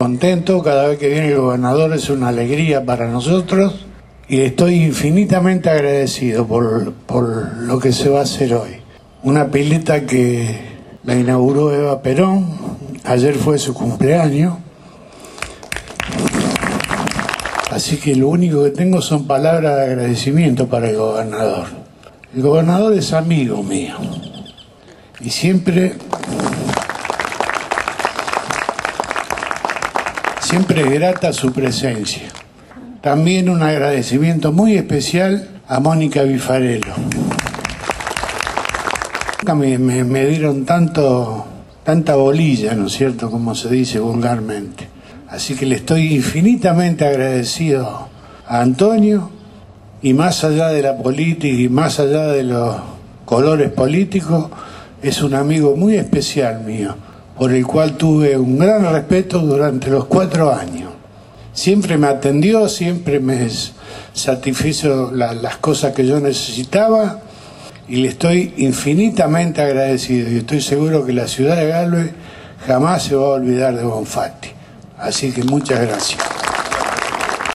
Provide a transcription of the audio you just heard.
Contento, cada vez que viene el gobernador es una alegría para nosotros y estoy infinitamente agradecido por lo que se va a hacer hoy. Una pileta que la inauguró Eva Perón, ayer fue su cumpleaños, así que lo único que tengo son palabras de agradecimiento para el gobernador. El gobernador es amigo mío y siempre es grata su presencia. También un agradecimiento muy especial a Mónica Vifarello. Me dieron tanta bolilla, ¿no es cierto?, como se dice vulgarmente. Así que le estoy infinitamente agradecido a Antonio, y más allá de la política y más allá de los colores políticos, es un amigo muy especial mío, por el cual tuve un gran respeto durante los 4 años. Siempre me atendió, siempre me satisfizo las cosas que yo necesitaba y le estoy infinitamente agradecido. Y estoy seguro que la ciudad de Galvez jamás se va a olvidar de Bonfatti. Así que muchas gracias.